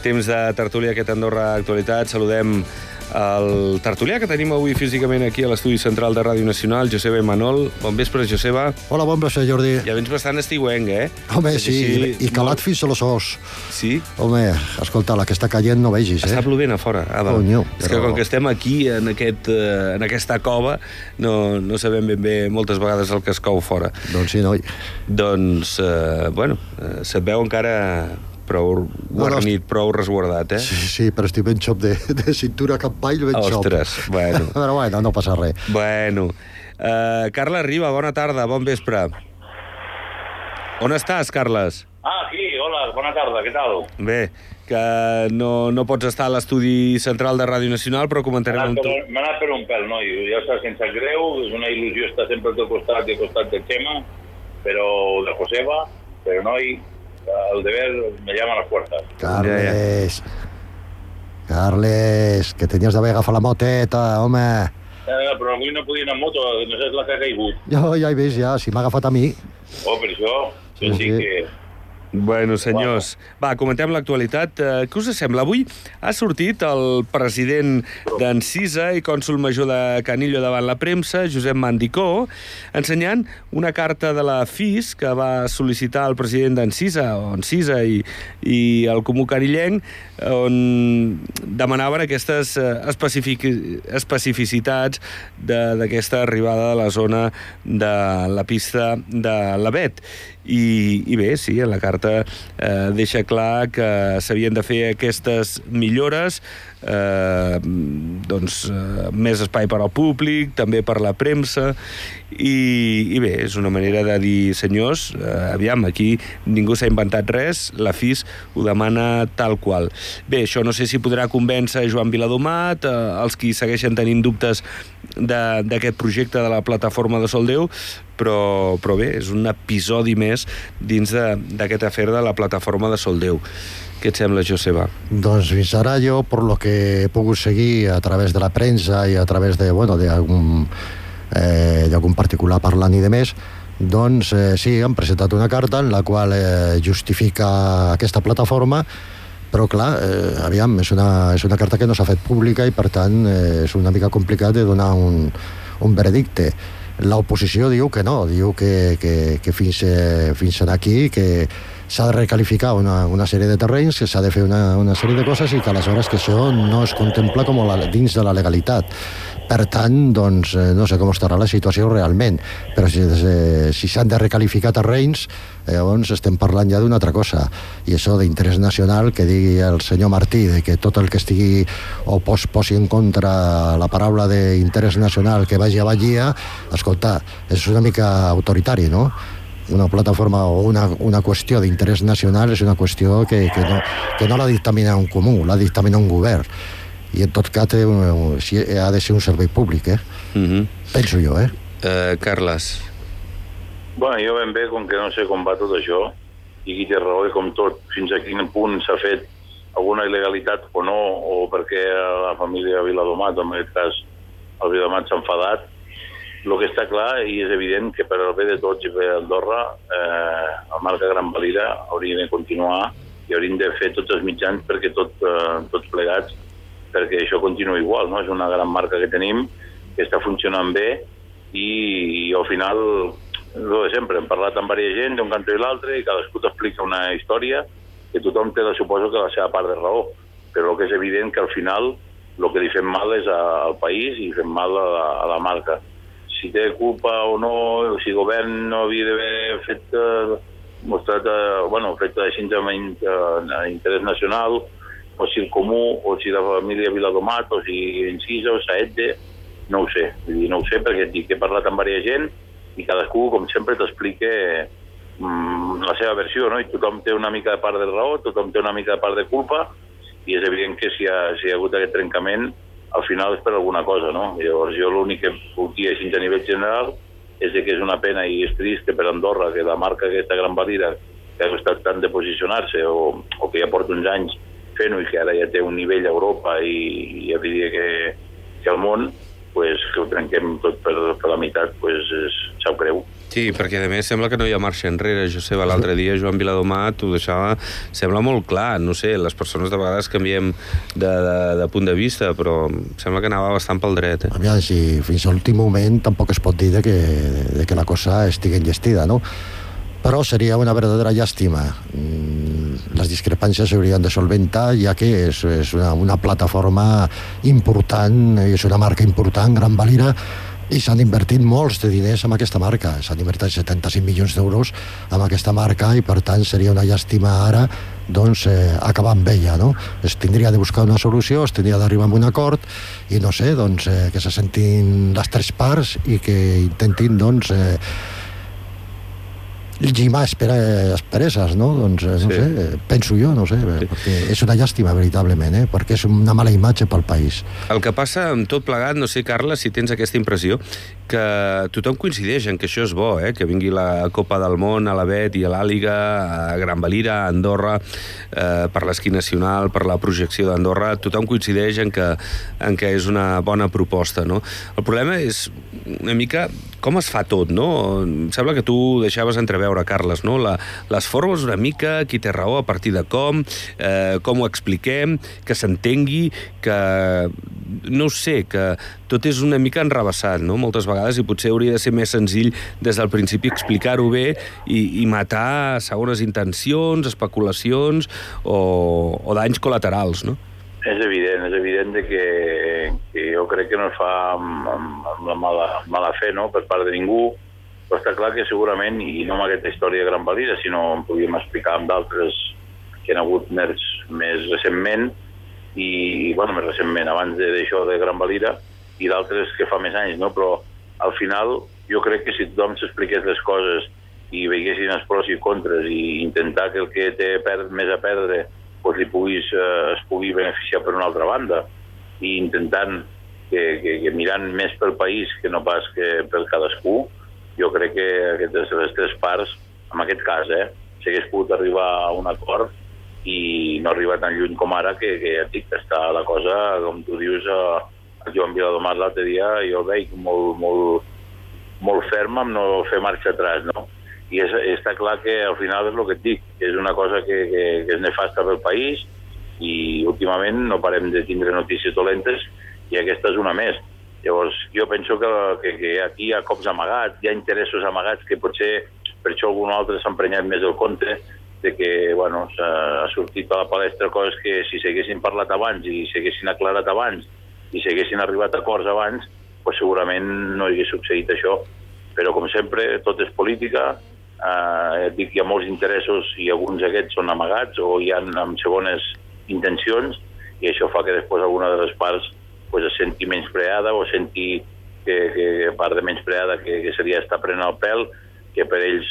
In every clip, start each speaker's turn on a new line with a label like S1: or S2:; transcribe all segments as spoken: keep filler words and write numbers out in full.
S1: Temps de tertúlia, aquest Andorra Actualitat. Saludem el tertulià que tenim avui físicament aquí a l'estudi central de Ràdio Nacional, Joseba Manol. Bon vespre, Joseba.
S2: Hola, bon vespre, Jordi.
S1: Ja vens bastant estiuenc, eh?
S2: Home, sí, així, i calat molt... fins a los ous.
S1: Sí?
S2: Home, escolta, la que està caient no vegis, eh?
S1: Està plovent a fora. Ah,
S2: Conyo,
S1: és però... que com que estem aquí, en, aquest, en aquesta cova, no, no sabem ben bé moltes vegades el que es cou fora.
S2: Doncs sí, noi.
S1: Doncs, eh, bueno, eh, se't veu encara... prou guarnit, no, prou resguardat, eh?
S2: Sí, sí, però estic ben xop de, de cintura cap avall, ben xop.
S1: Ostres, bueno.
S2: Però bueno, no passa res.
S1: Bueno. Uh, Carles Riba, bona tarda, bon vespre. On estàs, Carles?
S3: Ah, sí, hola, bona tarda, què tal?
S1: Bé, que no, no pots estar a l'estudi central de Ràdio Nacional, però comentarem amb tu.
S3: M'ha anat per un pèl, noi, ja està sense greu, és una il·lusió estar sempre al teu costat i al costat de Xema, però de Joseba, però noi... el deber me llama a las puertas.
S2: Carles, Carles, que tenies d'haver agafat la moteta, home.
S3: Eh, però avui no podia anar en moto, no sé la que ha caigut.
S2: Jo ja he vist, ja, si m'ha agafat a mi.
S3: Oh, per això,
S2: sí,
S3: sí, sí que...
S1: Bueno, senyors, bueno. Va, comentem l'actualitat. Uh, què us sembla? Avui ha sortit el president d'Encisa i cònsol major de Canillo davant la premsa, Josep Mandicó, ensenyant una carta de la F I S que va sol·licitar el president d'Encisa, o Encisa i, i el Comú Canillenc, on demanaven aquestes especific... especificitats d'aquesta arribada de la zona de la pista de l'Avet. I, i bé, sí, en la carta eh, deixa clar que s'havien de fer aquestes millores, eh, doncs eh, més espai per al públic, també per la premsa, i, i bé, és una manera de dir, senyors, eh, aviam, aquí ningú s'ha inventat res, la F I S ho demana tal qual. Bé, això no sé si podrà convèncer Joan Viladomat, eh, els qui segueixen tenint dubtes d'aquest projecte de la plataforma de Soldeu, però, però bé, és un episodi més dins d'aquest afer de la plataforma de Soldeu. Què et sembla, Joseba?
S2: Doncs fins ara jo, per lo que he pogut seguir a través de la premsa i a través de, bueno, d'algun eh, d'algun particular parlant i de més, doncs eh, sí, han presentat una carta en la qual eh, justifica aquesta plataforma, però clar, eh, aviam, és una, és una carta que no s'ha fet pública i per tant eh, és una mica complicat de donar un, un veredicte. L'oposició diu que no, diu que, que, que fins, eh, fins aquí que s'ha de recalificar una, una sèrie de terrenys, que s'ha de fer una, una sèrie de coses i que aleshores que això no es contempla com la, dins de la legalitat. Per tant, doncs, eh, no sé com estarà la situació realment, però si, eh, si s'han de recalificar terrenys, eh, llavors estem parlant ja d'una altra cosa. I això d'interès nacional, que digui el senyor Martí, de que tot el que estigui o pos, posi en contra la paraula d'interès nacional que vagi a Bagia, escolta, és una mica autoritari, no? Una plataforma o una, una qüestió d'interès nacional és una qüestió que, que, no, que no la dictamina un comú, la dictamina un govern. I en tot cas ha de ser un servei públic, eh? Mm-hmm. Penso jo, eh?
S1: Uh, Carles.
S3: Bueno, jo ben bé, com que no sé com va tot això, i qui té raó, i com tot, fins a quin punt s'ha fet alguna il·legalitat o no, o perquè la família Viladomat, en aquest cas el Viladomat s'ha enfadat, el que està clar i és evident que per al bé de tots i per Andorra eh, el marca Gran Valira hauria de continuar i haurien de fer tots els mitjans perquè tot, eh, tots plegats perquè això continua igual, no? És una gran marca que tenim, que està funcionant bé i, i al final, el de sempre, hem parlat amb diversa gent d'un cantó i l'altre i cadascú t'explica una història que tothom té, suposo, que la seva part de raó, però el que és evident que al final el que li fem mal és al país i fem mal a la, a la marca. Si té culpa o no, si el govern no havia d'haver fet, eh, mostrat, eh, bueno, fet així amb interès nacional, o si el Comú, o si la família Viladomat, o si Encisa, o Saette, no ho sé. No ho sé perquè dic que he parlat amb diversa gent i cadascú, com sempre, t'explica mm, la seva versió, no? I tothom té una mica de part de raó, tothom té una mica de part de culpa, i és evident que si ha, si hi ha hagut aquest trencament, al final és per alguna cosa, no? Llavors jo l'únic que puc dir així a nivell general és que és una pena i és trist que per Andorra, que la marca aquesta Gran Valira, que ha costat tant de posicionar-se, o, o que ja porta uns anys fent-ho i que ara ja té un nivell a Europa i, i ja diria que, que al món, pues, que ho trenquem tot per, per la meitat, pues, és, sap greu.
S1: Sí, perquè a més sembla que no hi ha marxa enrere, Joseba. L'altre dia Joan Viladomat ho deixava, sembla molt clar, no sé, les persones de vegades canviem de, de, de punt de vista, però sembla que anava bastant pel dret. Eh?
S2: Aviam, si fins a l'últim moment tampoc es pot dir de que, de que la cosa estigui enllestida, no? Però seria una verdadera llàstima. Les discrepàncies s'haurien de solventar, ja que és, és una, una plataforma important, és una marca important, Gran Valira, i s'han invertit molts de diners en aquesta marca. S'han invertit setanta-cinc milions d'euros en aquesta marca i, per tant, seria una llàstima ara doncs, eh, acabar amb ella, no? Es tindria de buscar una solució, es tindria d'arribar a un acord i, no sé, doncs, eh, que se sentin les tres parts i que intentin, doncs, eh, llimar aspereses, no? Doncs, no sí. sé, penso jo, no sé, sí. perquè és una llàstima, veritablement, eh? perquè és una mala imatge pel país.
S1: El que passa amb tot plegat, no sé, Carles, si tens aquesta impressió, que tothom coincideix en que això és bo, eh? que vingui la Copa del Món a la Bet i a l'Àliga, a Gran Valira, a Andorra, eh, per l'esquí nacional, per la projecció d'Andorra, tothom coincideix en que, en que és una bona proposta, no? El problema és una mica com es fa tot, no? Em sembla que tu deixaves entreveure, Carles, no? La, les formes una mica, qui té raó, a partir de com, eh, com ho expliquem, que s'entengui, que, no ho sé, que tot és una mica enrevessat, no? Moltes vegades, i potser hauria de ser més senzill des del principi explicar-ho bé i, i matar segones intencions, especulacions o, o danys col·laterals, no?
S3: És evident, és evident que, que jo crec que no es fa amb, amb, amb la mala, mala fe, no?, per part de ningú, però està clar que segurament, i no amb aquesta història de Gran Valira, sinó en podríem explicar amb d'altres que han hagut més, més recentment, i, bueno, més recentment, abans d'això de, de Gran Valira, i d'altres que fa més anys, no?, però al final jo crec que si tothom s'expliqués les coses i veiessin els pros i contres i intentar que el que té per, més a perdre doncs li puguis, eh, es pugui beneficiar per una altra banda, i intentant que, que, que mirant més pel país que no pas que per cadascú, jo crec que aquestes les tres parts, en aquest cas, eh, s'hagués pogut arribar a un acord i no arribar tan lluny com ara, que, que ja dic que està la cosa, com tu dius, a, a Joan Viladomat l'altre dia, jo el veig molt, molt, molt ferm amb no fer marxa atrás, no? I és, està clar que al final és el que et dic, és una cosa que, que, que és nefasta pel país i últimament no parem de tindre notícies dolentes i aquesta és una més. Llavors jo penso que, que, que aquí hi ha cops amagats, hi ha interessos amagats que potser per això algun altre s'ha emprenyat més el compte de que bueno, s'ha sortit a la palestra coses que si s'haguessin parlat abans i s'haguessin aclarat abans i s'haguessin arribat a acords abans, pues segurament no hagués succeït això. Però com sempre tot és política. Eh, dic, hi ha molts interessos i alguns d'aquests són amagats o hi ha amb segones intencions i això fa que després alguna de les parts pues, es senti menyspreada o senti que, que a part de menyspreada que, que seria estar prenent el pèl, que per ells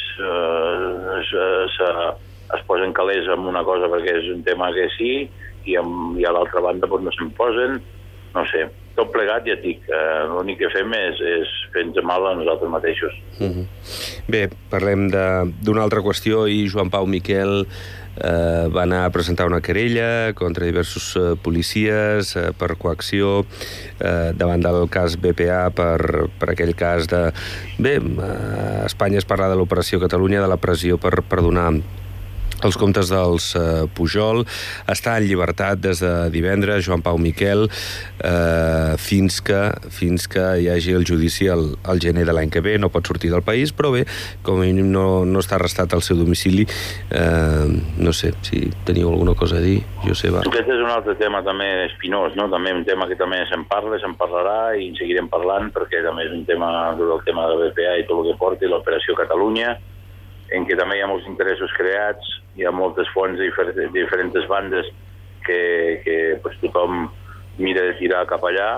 S3: eh, es, es, es posen calés amb una cosa perquè és un tema que sí i, amb, i a l'altra banda pues, no se'n posen, no sé. Tot plegat, ja et dic, eh, l'únic que fem és, és fer-nos mal a nosaltres mateixos.
S1: Uh-huh. Bé, parlem d'una altra qüestió i Joan Pau Miquel eh, va anar a presentar una querella contra diversos eh, policies eh, per coacció eh, davant del cas B P A per, per aquell cas de... Bé, a Espanya es parla de l'Operació Catalunya, de la pressió per, per donar els comptes dels eh, Pujol. Està en llibertat des de divendres Joan Pau Miquel eh, fins, que, fins que hi hagi el judici al, al gener de l'any que ve. No pot sortir del país, però bé, com a mínim no, no està arrestat al seu domicili. Eh, no sé si teniu alguna cosa a dir, Joseba.
S3: Aquest és un altre tema també espinós, no? També un tema que també se'n parla, se'n parlarà i en seguirem parlant perquè també és un tema, el tema de la B P A i tot el que porti l'Operació Catalunya, en què també hi ha molts interessos creats, hi ha moltes fonts de diferents, diferents bandes que, que pues, tothom mira de tirar cap allà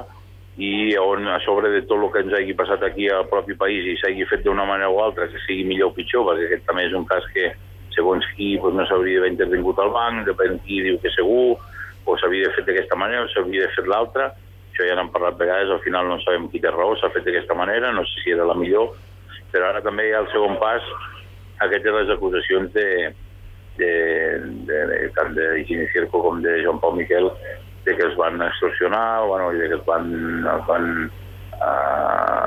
S3: i on a sobre de tot el que ens hagi passat aquí al propi país i s'hagi fet d'una manera o altra, que sigui millor o pitjor, perquè aquest també és un cas que segons qui pues, no s'hauria d'haver intervingut al banc, depèn qui diu que segur, o s'havia de fer d'aquesta manera o s'havia de fer l'altra. Això ja n'hem parlat vegades, al final no sabem qui té raó, s'ha fet d'aquesta manera, no sé si era la millor, però ara també hi ha el segon pas. Aquestes les acusacions de, de, de, de tant de Higini Cierco com de Joan Pau Miquel de que els van extorsionar, bueno, de que els van, els van uh,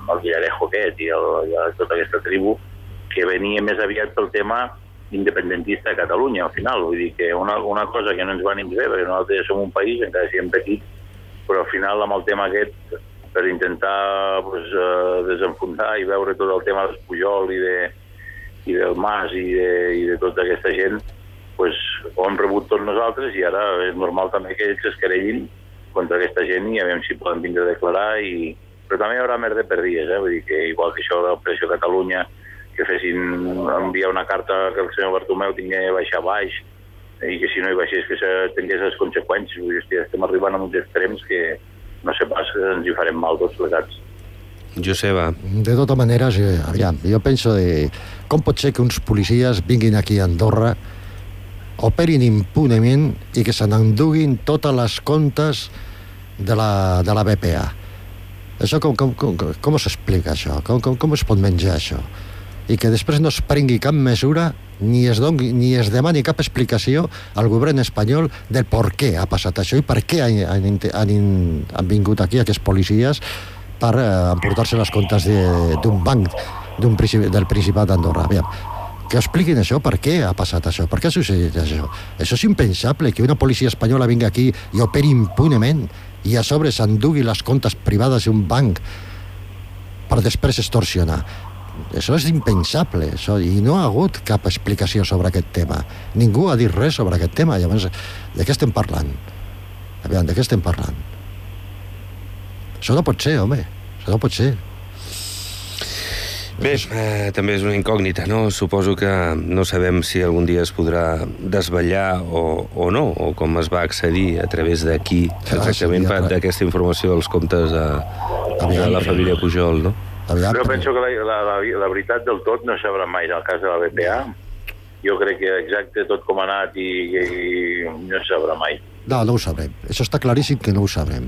S3: el Villarejo aquest i, el, i tota aquesta tribu, que venia més aviat pel tema independentista de Catalunya, al final. Vull dir que una, una cosa que no ens van impedir, perquè nosaltres som un país, encara siguem petits, però al final amb el tema aquest, per intentar pues, uh, desenfundar i veure tot el tema del Pujol i, de, i del Mas i de, i de tota aquesta gent, pues, ho hem rebut tots nosaltres i ara és normal també que ells es querellin contra aquesta gent i a veure si poden vindre a declarar. I... Però també hi haurà merda per dies, eh? Vull dir que igual que això de l'Operació Catalunya, que fessin enviar una carta que el senyor Bartomeu tingués de baixar baix i que si no hi baixés que se tingués les conseqüències. Vull dir, estem arribant a uns extrems que no sé pas, ens hi farem mal tots plegats.
S1: Joseba.
S2: De tota manera, aviam, jo penso de com pot ser que uns policies vinguin aquí a Andorra, operin impunement i que se n'enduguin totes les comptes de la, de la B P A. Això com, com, com, com s'explica això? Com, com, com es pot menjar això? I que després no es prengui cap mesura ni es, doni, ni es demani cap explicació al govern espanyol del per què ha passat això i per què han, han, han, han vingut aquí aquests policies per eh, emportar-se les comptes d'un banc d'un, del Principat d'Andorra. Aviam, que expliquin això, per què ha passat això, per què ha succeït això. Això és impensable, que una policia espanyola vingui aquí i operi impunement i a sobre s'endugui les comptes privades d'un banc per després extorsionar. Això és impensable, això, i no ha hagut cap explicació sobre aquest tema. Ningú ha dit res sobre aquest tema. Llavors, de què estem parlant? Aviam, de què estem parlant? Això no pot ser, home. Això no pot ser.
S1: Bé, eh, també és una incògnita, no? Suposo que no sabem si algun dia es podrà desvetllar o, o no, o com es va accedir a través d'aquí, exactament, per d'aquesta informació dels comptes de, de la família Pujol, no?
S3: Aviam, però penso que la, la, la, la veritat del tot no sabrà mai en el cas de la B P A. Jo crec que exacte tot com ha anat i, i, i no sabrà mai.
S2: No, no ho sabrem. Això està claríssim que no ho sabrem.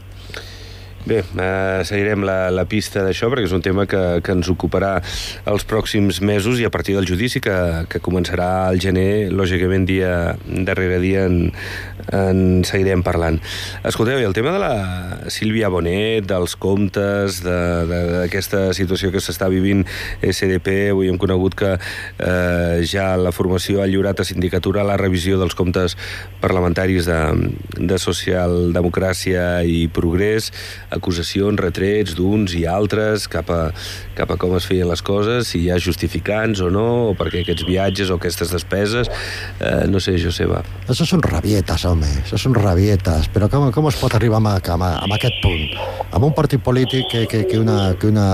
S1: Bé, eh, seguirem la, la pista d'això perquè és un tema que, que ens ocuparà els pròxims mesos i a partir del judici que, que començarà al gener, lògicament dia darrere dia en, en seguirem parlant. Escolteu, i el tema de la Sílvia Bonet, dels comptes, d'aquesta de, situació que s'està vivint S D P, avui hem conegut que eh, ja la formació ha lliurat a sindicatura la revisió dels comptes parlamentaris de, de Socialdemocràcia i Progrés, acusacions, retrets d'uns i altres cap a, cap a com es feien les coses, si hi ha justificants o no, o perquè aquests viatges o aquestes despeses, eh, no sé, Joseba.
S2: Això són rabietes, home, això són rabietes, però com, com es pot arribar a, a, a aquest punt? Amb un partit polític que, que, que una... Que una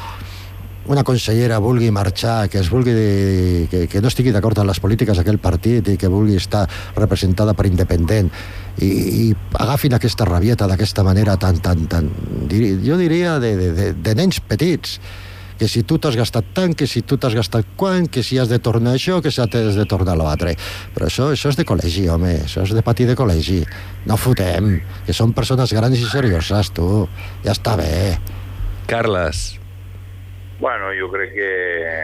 S2: una consellera vulgui marxar, que es vulgui de, que, que no estigui d'acord amb les polítiques d'aquell partit i que vulgui estar representada per independent i, i agafin aquesta rabieta d'aquesta manera tan, tan, tan jo diria de, de, de nens petits, que si tu t'has gastat tant, que si tu t'has gastat quant, que si has de tornar això, que si has de tornar l'altre. Però això, això és de col·legi, home, això és de pati de col·legi. No fotem, que són persones grans i serioses, tu. Ja està bé.
S1: Carles.
S3: Bueno, jo crec que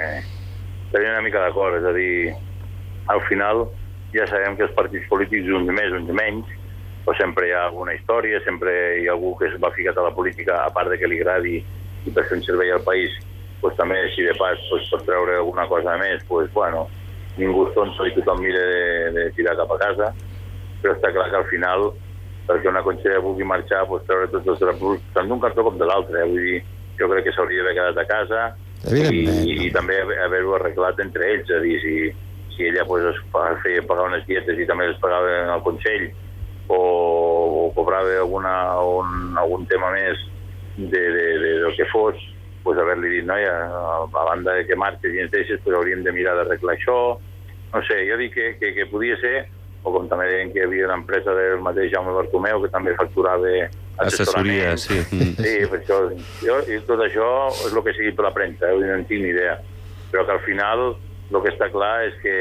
S3: estaria una mica d'acord, és a dir, al final ja sabem que els partits polítics, uns més, uns menys, però sempre hi ha alguna història, sempre hi ha algú que es va ficar a la política, a part de que li agradi i per fer un servei al país, pues, també així de pas pues, per treure alguna cosa més, pues, bueno, ningú és tonto i tothom mira de, de tirar cap a casa, però està clar que al final, perquè una consellera vulgui marxar, pues, treure tots els draps, tant d'un cartó com de l'altre, eh? Vull dir, jo crec que s'hauria d'haver quedat a casa i, i també haver-ho arreglat entre ells, és a dir, si, si ella pues, es feia pagar unes dietes i també les pagava en el Consell o, o cobrava alguna, un, algun tema més de, de, de, del que fos, pues, haver-li dit, noia, a banda de que marxes i ens deixes, pues, hauríem de mirar d'arreglar això. No sé, jo dic que, que, que podia ser, o com també deien que hi havia una empresa del mateix Jaume Bartomeu que també facturava
S1: assessoria, sí.
S3: Sí, per això, jo, i tot això és el que sigui per la premsa, eh? No en tinc ni idea. Però que al final el que està clar és que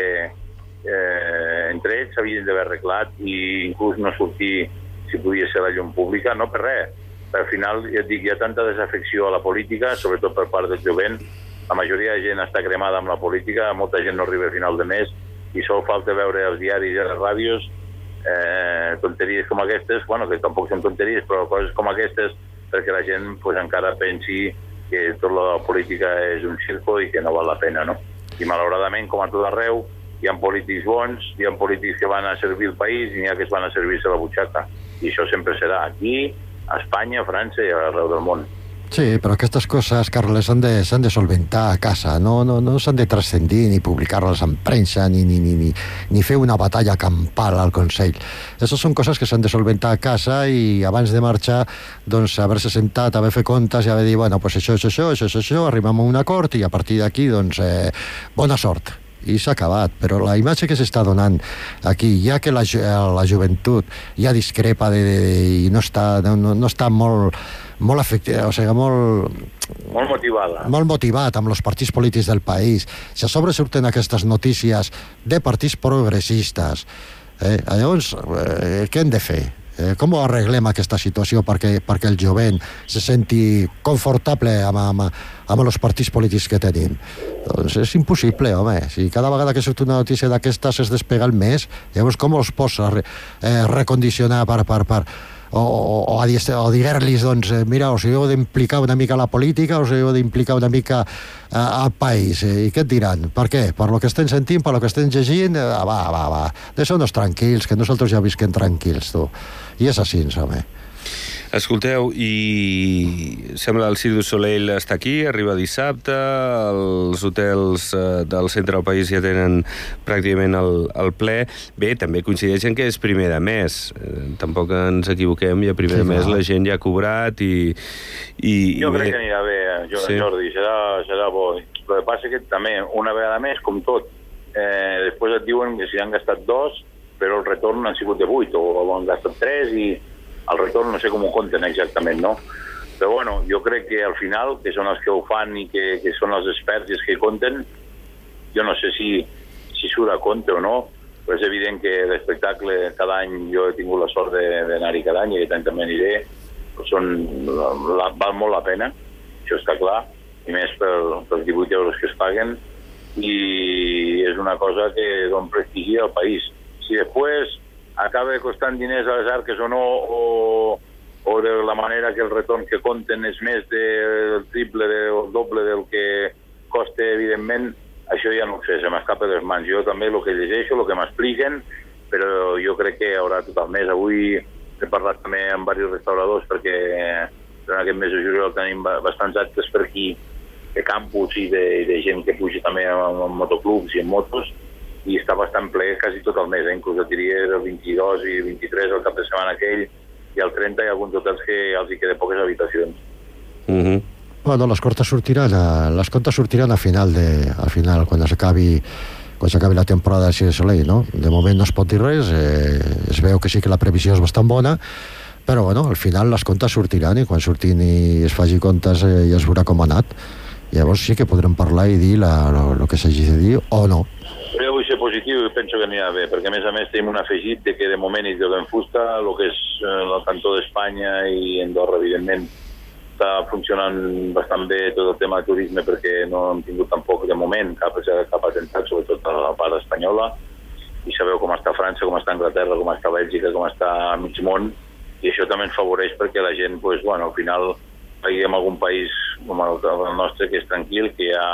S3: eh, entre ells s'havien d'haver arreglat i inclús no sortir si podia ser la llum pública, no per res. Al final, ja et dic, hi ha tanta desafecció a la política, sobretot per part del jovent, la majoria de gent està cremada amb la política, molta gent no arriba a final de mes i sol falta veure els diaris i les ràdios eh, tonteries com aquestes, bueno, que tampoc són tonteries, però coses com aquestes perquè la gent pues, encara pensi que tota la política és un circo i que no val la pena, no? I malauradament, com a tot arreu, hi ha polítics bons, hi ha polítics que van a servir el país i n'hi ha que es van a servir-se la butxaca. I això sempre serà aquí, a Espanya, a França i arreu del món.
S2: Sí, però aquestes coses, Carles, s'han de, s'han de solventar a casa, no, no, no s'han de transcendir ni publicar-les en premsa ni, ni, ni, ni, ni fer una batalla campal al Consell. Aquestes són coses que s'han de solventar a casa i abans de marxar, doncs, haver-se sentat, haver fet comptes i haver dit, bueno, pues això és això, això és això, arribem a un acord i a partir d'aquí, doncs, eh, bona sort. I s'ha acabat, però la imatge que s'està donant aquí, ja que la, la joventut ja discrepa de, de, i no està, no, no està molt, molt afectada, o sigui, molt...
S3: Molt motivada.
S2: Molt motivat amb els partits polítics del país. Si a sobre surten aquestes notícies de partits progressistes, eh, llavors, eh, què hem de fer? Eh, com ho arreglem aquesta situació perquè, perquè el jovent se senti confortable amb, amb, amb els partits polítics que tenim? Doncs és impossible, home. Si cada vegada que surt una notícia d'aquestes es despega el més, llavors com els pots re, eh, recondicionar per... per, per o, o, o, o dir-los, doncs, eh, mira, us heu d'implicar una mica a la política, us heu d'implicar una mica eh, al país. Eh, I què et diran? Per què? Per lo que estem sentint, per lo que estem llegint? Eh, va, va, va. Deixeu-nos tranquils, que nosaltres ja visquem tranquils, tu. I és així, home.
S1: Escolteu, i sembla el Cirque du Soleil està aquí, arriba dissabte, els hotels del centre del país ja tenen pràcticament el, el ple. Bé, també coincideixen que és primer de mes. Eh, tampoc ens equivoquem, i a primer sí, de mes no. La gent ja ha cobrat i... i
S3: jo
S1: i
S3: crec
S1: bé.
S3: que anirà bé, Jordi, sí. serà, serà bo. El que passa que també, una vegada més, com tot, eh, després et diuen que si han gastat dos, però el retorn han sigut de vuit, o han gastat tres i el retorn no sé com ho compten exactament, no? Però bueno, jo crec que al final, que són els que ho fan i que, que són els experts i els que compten, jo no sé si, si surt a compte o no, però és evident que l'espectacle cada any, jo he tingut la sort d'anar-hi cada any i aquest any també aniré, són, la, val molt la pena, això està clar, i més per, pels divuit euros que es paguen, i és una cosa que don prestigia al país. Si després acaba costant diners a les arques o no, o, o de la manera que el retorn que compten és més del triple o el doble del que costa, evidentment, això ja no ho sé, se m'escapa de les mans. Jo també el que llegeixo, el que m'expliquen, però jo crec que hi haurà tot el mes. Avui he parlat també amb diversos restauradors perquè durant aquest mes de juliol tenim bastants actes per aquí de campus i de, de gent que puja també en, en motoclubs i en motos, i està bastant ple quasi tot el mes, eh? Inclús et diria el vint-i-dos i vint-i-tres, el cap de setmana aquell, i el trenta hi ha alguns hotels que els hi queden poques habitacions.
S2: Mm-hmm. Bueno, les comptes sortiran a, les comptes sortiran a final, de, a final quan s'acabi quan s'acabi la temporada de Cirque du Soleil, no? De moment no es pot dir res, eh, es veu que sí que la previsió és bastant bona, però bueno, al final les comptes sortiran i quan surtin i es faci comptes eh, ja es veurà com ha anat. Llavors sí que podrem parlar i dir el que s'hagi de dir o no.
S3: Jo vull ser positiu i penso que anirà bé, perquè a més a més tenim un afegit de que de moment i de ben fusta, el que és el cantó d'Espanya i Andorra, evidentment, està funcionant bastant bé tot el tema de turisme perquè no hem tingut tampoc de moment cap, cap atemptat, sobretot a la part espanyola, i sabeu com està França, com està Anglaterra, com està Bèlgica, com està a mig món, i això també ens favoreix perquè la gent, pues, bueno, al final veiem algun país com el, el nostre que és tranquil, que hi ha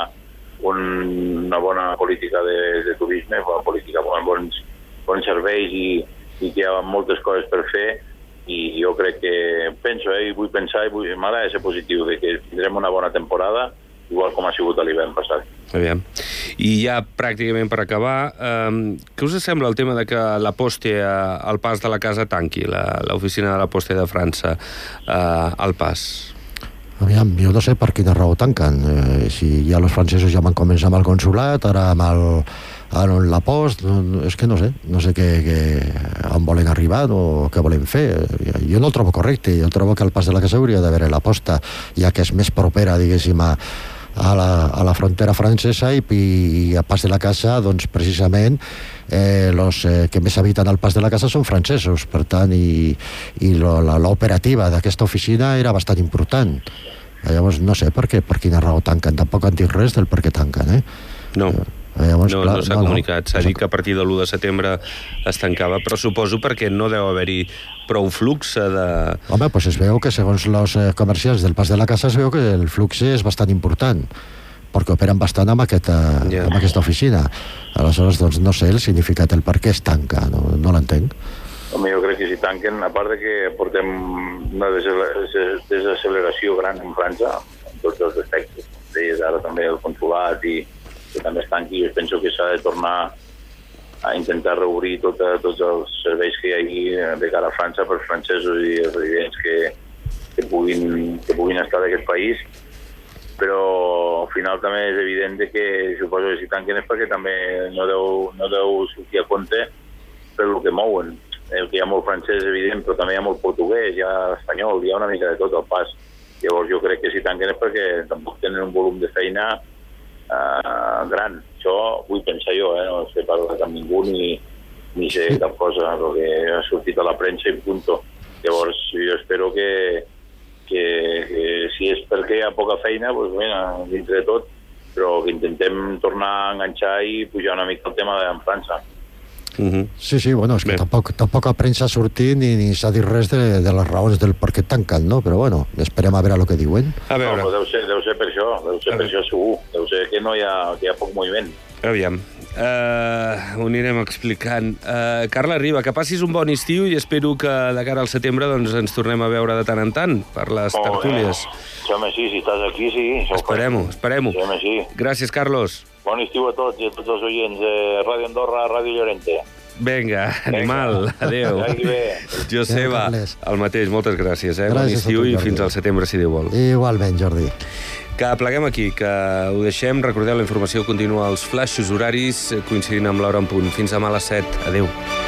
S3: una bona política de, de turisme, una política amb bons, bons serveis i, i que hi ha moltes coses per fer, i jo crec que penso, eh, i vull pensar, i vull, m'agrada ser positiu, de que tindrem una bona temporada, igual com ha sigut a l'hivern passat.
S1: Aviam. I ja pràcticament per acabar, eh, què us sembla el tema de que la Poste al pas de la casa tanqui, l'oficina de la Poste de França eh, al pas?
S2: Aviam, jo no sé per quina raó tanquen. Eh, si ja els francesos ja van començar amb el consulat, ara amb el, amb la Post, no, és que no sé, no sé què, què, on volen arribar o què volen fer. Jo no el trobo correcte, jo trobo que al pas de la casa hauria d'haver la Posta, ja que és més propera, diguéssim, a, a, la, a la frontera francesa i, i a pas de la casa, doncs precisament eh, los eh, que més habiten al pas de la casa són francesos, per tant, i, i l'operativa d'aquesta oficina era bastant important. Llavors no sé per què, per quina raó tanquen, tampoc han dit res del per què tanquen, eh?
S1: No.
S2: Llavors,
S1: no
S2: clar,
S1: no s'ha
S2: no,
S1: comunicat. S'ha
S2: no.
S1: dit que a partir de l'u de setembre es tancava, però suposo perquè no deu haver-hi prou flux de...
S2: Home, pues es veu que segons els eh, comerciants del Pas de la Casa es veu que el flux és bastant important, perquè operen bastant amb aquesta,
S1: yeah.
S2: amb aquesta oficina. Aleshores, doncs, no sé el significat, el per què es tanca, no, no l'entenc.
S3: Home, jo crec que si tanquen, a part de que portem una desacceleració gran en França, en tots els aspectes, deies ara també el consulat i que també es tanqui, jo penso que s'ha de tornar a intentar reobrir tot, tots els serveis que hi ha de cara a França per francesos i els residents que, que, puguin, que puguin estar d'aquest país, però al final també és evident que suposo que si tanquen és perquè també no deu, no deu sortir a compte per el que mouen. Hi ha molt francès, evident, però també hi ha molt portuguès, hi ha espanyol, hi ha una mica de tot al pas. Llavors jo crec que si tanquen és perquè tampoc tenen un volum de feina uh, gran. Això vull pensar jo, eh? No sé parlar amb ningú ni, ni sé cap cosa, el que ha sortit a la premsa i punto. Llavors jo espero que, que, que si és perquè hi ha poca feina, doncs bé, dintre de tot, però que intentem tornar a enganxar i pujar una mica el tema de França.
S2: Uh-huh. Sí, sí, bueno, és que tampoc, tampoc a premsa ha sortit ni, ni s'ha dit res de, de les raons del per què tanquen, no? Però bueno, esperem a veure el que diuen.
S1: A veure.
S3: No, deu ser, deu ser per això, deu ser per això segur. Deu ser que no hi ha, que hi ha poc moviment.
S1: Aviam, uh, ho anirem explicant. Uh, Carla Riba, que passis un bon estiu i espero que de cara al setembre doncs, ens tornem a veure de tant en tant per les oh, tertúlies.
S3: Eh. Home, sí, si estàs aquí, sí.
S1: Esperem-ho, esperem-ho.
S3: Sí, home, sí.
S1: Gràcies, Carlos.
S3: Bon estiu a tots i a tots els oients de Ràdio Andorra, Ràdio Llorente.
S1: Vinga, animal, adéu. Joseba, el mateix, moltes gràcies. Eh? Bon estiu i fins al setembre, si Déu vol.
S2: Igualment, Jordi.
S1: Que pleguem aquí, que ho deixem. Recordeu, la informació continua als flaixos horaris, coincidint amb l'hora en punt. Fins demà a les set. Adéu.